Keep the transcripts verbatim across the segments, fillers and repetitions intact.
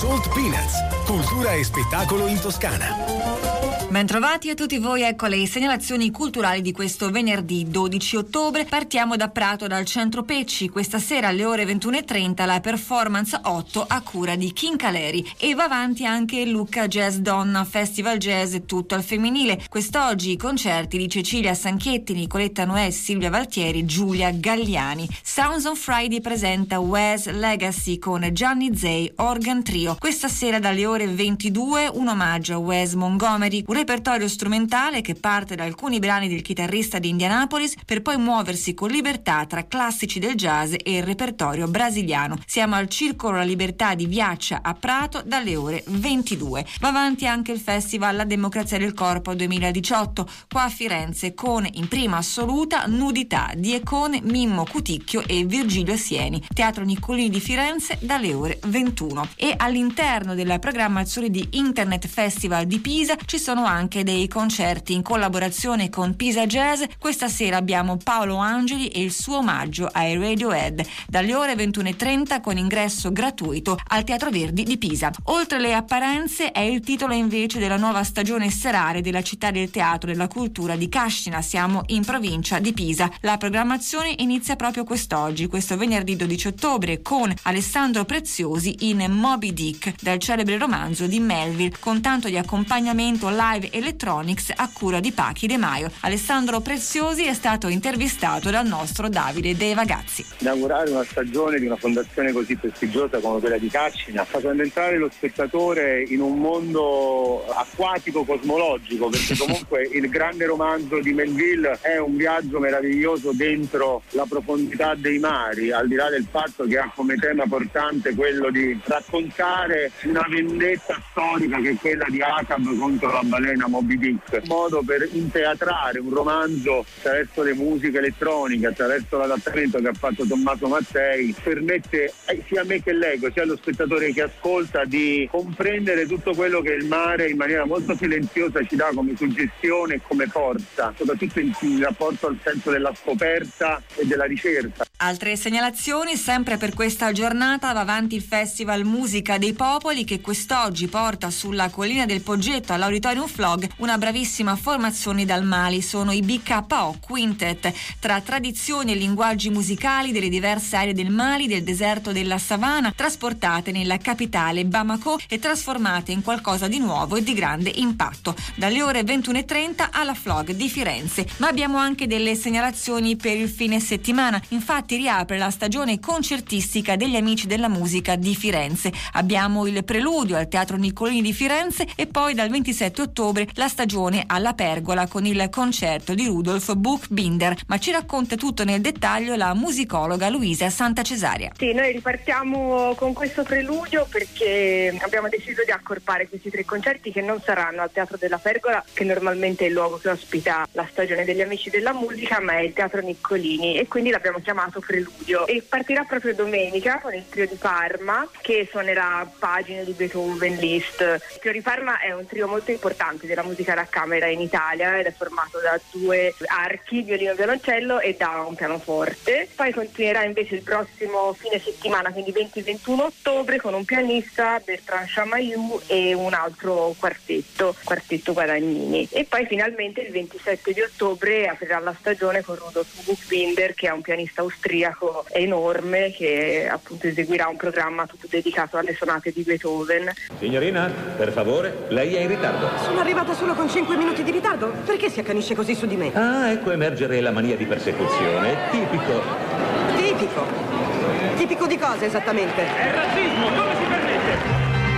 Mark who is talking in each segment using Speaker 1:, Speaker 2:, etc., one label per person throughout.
Speaker 1: Salt Peanuts, cultura e spettacolo in Toscana.
Speaker 2: Bentrovati a tutti voi, ecco le segnalazioni culturali di questo venerdì dodici ottobre. Partiamo da Prato, dal Centro Pecci. Questa sera alle ore ventuno e trenta la performance otto a cura di King Caleri, e va avanti anche il Lucca Jazz Donna, festival jazz tutto al femminile. Quest'oggi i concerti di Cecilia Sanchietti, Nicoletta Noè, Silvia Valtieri, Giulia Galliani. Sounds on Friday presenta Wes Legacy con Gianni Zay Organ Trio. Questa sera dalle ore ventidue un omaggio a Wes Montgomery, un repertorio strumentale che parte da alcuni brani del chitarrista di Indianapolis per poi muoversi con libertà tra classici del jazz e il repertorio brasiliano. Siamo al Circolo La Libertà di Viaccia a Prato dalle ore ventidue. Va avanti anche il festival La Democrazia del Corpo duemiladiciotto, qua a Firenze, con in prima assoluta Nudità di Econe, Mimmo Cuticchio e Virgilio Sieni. Teatro Niccolini di Firenze dalle ore ventuno. E all'interno della programmazione di Internet Festival di Pisa ci sono anche dei concerti in collaborazione con Pisa Jazz. Questa sera abbiamo Paolo Angeli e il suo omaggio ai Radiohead dalle ore ventuno e trenta con ingresso gratuito al Teatro Verdi di Pisa. Oltre le apparenze è il titolo invece della nuova stagione serale della Città del Teatro e della Cultura di Cascina. Siamo in provincia di Pisa. La programmazione inizia proprio quest'oggi, questo venerdì dodici ottobre, con Alessandro Preziosi in Moby Dick, dal celebre romanzo di Melville, con tanto di accompagnamento live Electronics a cura di Pachi De Maio. Alessandro Preziosi è stato intervistato dal nostro Davide De Vagazzi.
Speaker 3: Inaugurare una stagione di una fondazione così prestigiosa come quella di Cascina, facendo entrare lo spettatore in un mondo acquatico cosmologico, perché comunque il grande romanzo di Melville è un viaggio meraviglioso dentro la profondità dei mari, al di là del fatto che ha come tema portante quello di raccontare una vendetta storica che è quella di Acab contro la balena Moby Dick, un modo per inteatrare un romanzo attraverso le musiche elettroniche, attraverso l'adattamento che ha fatto Tommaso Mattei, permette sia a me che leggo, sia allo spettatore che ascolta di comprendere tutto quello che il mare in maniera molto silenziosa ci dà come suggestione e come forza, soprattutto in, in rapporto al senso della scoperta e della ricerca.
Speaker 2: Altre segnalazioni, sempre per questa giornata va avanti il Festival Musica dei Popoli, che quest'oggi porta sulla collina del Poggetto all'Auditorium Flog una bravissima formazione dal Mali. Sono i B K O Quintet, tra tradizioni e linguaggi musicali delle diverse aree del Mali, del deserto della Savana, trasportate nella capitale Bamako e trasformate in qualcosa di nuovo e di grande impatto, dalle ore ventuno e trenta alla Flog di Firenze. Ma abbiamo anche delle segnalazioni per il fine settimana. Infatti riapre la stagione concertistica degli Amici della Musica di Firenze. Abbiamo il preludio al Teatro Niccolini di Firenze e poi dal ventisette ottobre la stagione alla Pergola con il concerto di Rudolf Buchbinder. Ma ci racconta tutto nel dettaglio la musicologa Luisa Santacesaria.
Speaker 4: Sì, noi ripartiamo con questo preludio perché abbiamo deciso di accorpare questi tre concerti, che non saranno al Teatro della Pergola, che normalmente è il luogo che ospita la stagione degli Amici della Musica, ma è il Teatro Niccolini, e quindi l'abbiamo chiamato preludio, e partirà proprio domenica con il trio di Parma, che suonerà pagine di Beethoven, Liszt. Il trio di Parma è un trio molto importante della musica da camera in Italia ed è formato da due archi, violino e violoncello, e da un pianoforte. Poi continuerà invece il prossimo fine settimana, quindi venti ventuno ottobre, con un pianista, Bertrand Chamayou, e un altro quartetto, quartetto Guadagnini. E poi finalmente il ventisette di ottobre aprirà la stagione con Rudolf Buchbinder, che è un pianista austriaco enorme, che appunto eseguirà un programma tutto dedicato alle sonate di Beethoven.
Speaker 5: Signorina, per favore, lei è in ritardo.
Speaker 6: Sono arrivata solo con cinque minuti di ritardo. Perché si accanisce così su di me?
Speaker 5: Ah, ecco emergere la mania di persecuzione. Tipico.
Speaker 6: Tipico? Tipico di cosa esattamente?
Speaker 5: È razzismo, come si permette?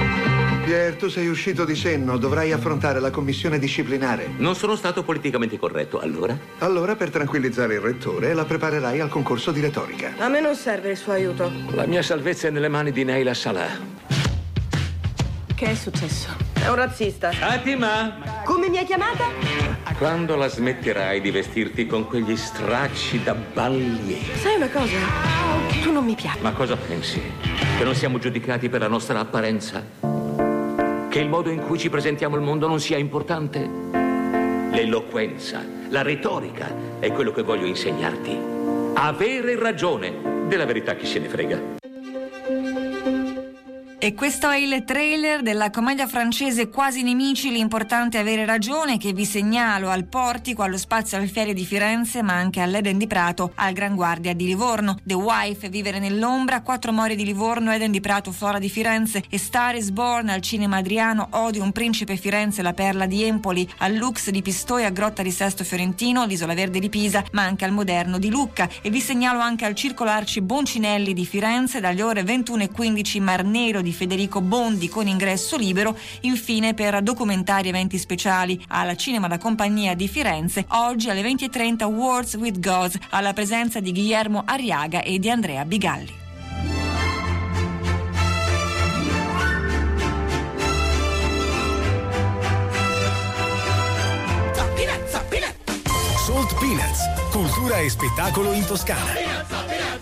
Speaker 7: Pier, tu sei uscito di senno, dovrai affrontare la commissione disciplinare.
Speaker 5: Non sono stato politicamente corretto, allora?
Speaker 7: Allora, per tranquillizzare il rettore, la preparerai al concorso di retorica.
Speaker 6: A me non serve il suo aiuto.
Speaker 5: La mia salvezza è nelle mani di Neila Salah.
Speaker 6: Che è successo? È un razzista.
Speaker 5: Fatima!
Speaker 6: Come mi hai chiamata?
Speaker 5: Quando la smetterai di vestirti con quegli stracci da balliere?
Speaker 6: Sai una cosa? Tu non mi piaci.
Speaker 5: Ma cosa pensi? Che non siamo giudicati per la nostra apparenza? Che il modo in cui ci presentiamo al mondo non sia importante? L'eloquenza, la retorica è quello che voglio insegnarti. Avere ragione. Della verità chi se ne frega.
Speaker 2: E questo è il trailer della commedia francese Quasi nemici, l'importante è avere ragione, che vi segnalo al Portico, allo Spazio Alfieri di Firenze, ma anche all'Eden di Prato, al Gran Guardia di Livorno. The Wife, Vivere nell'ombra, Quattro More di Livorno, Eden di Prato, Flora di Firenze e Star is Born al Cinema Adriano, Odio, Un principe Firenze, La Perla di Empoli, al Lux di Pistoia, Grotta di Sesto Fiorentino, l'Isola Verde di Pisa, ma anche al Moderno di Lucca. E vi segnalo anche al Circolo Arci Boncinelli di Firenze, dalle ore ventuno e quindici Mar Nero di Federico Bondi con ingresso libero. Infine, per documentari e eventi speciali, al Cinema La Compagnia di Firenze, oggi alle venti e trenta Words with God, alla presenza di Guillermo Arriaga e di Andrea Bigalli.
Speaker 1: Salt Peanuts, cultura e spettacolo in Toscana.